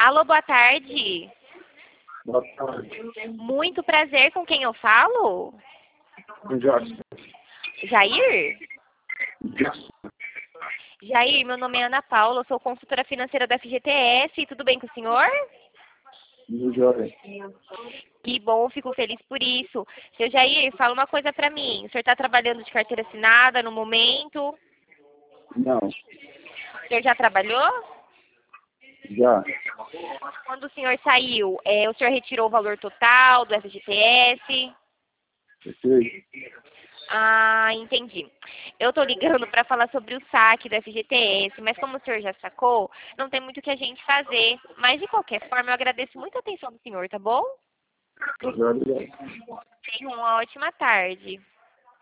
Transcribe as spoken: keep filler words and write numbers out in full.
Alô, boa tarde. Boa tarde. Muito prazer, com quem eu falo? Jackson. Jair? Jackson. Jair, meu nome é Ana Paula, eu sou consultora financeira da F G T S, tudo bem com o senhor? Do Jorge. Que bom, fico feliz por isso. Seu Jair, fala uma coisa pra mim, o senhor está trabalhando de carteira assinada no momento? Não. O senhor já trabalhou? Já. Quando o senhor saiu, é, o senhor retirou o valor total do F G T S? Perfeito. Ah, entendi. Eu tô ligando para falar sobre o saque do F G T S, mas como o senhor já sacou, não tem muito o que a gente fazer. Mas, de qualquer forma, eu agradeço muito a atenção do senhor, tá bom? Obrigado. Tenha uma ótima tarde.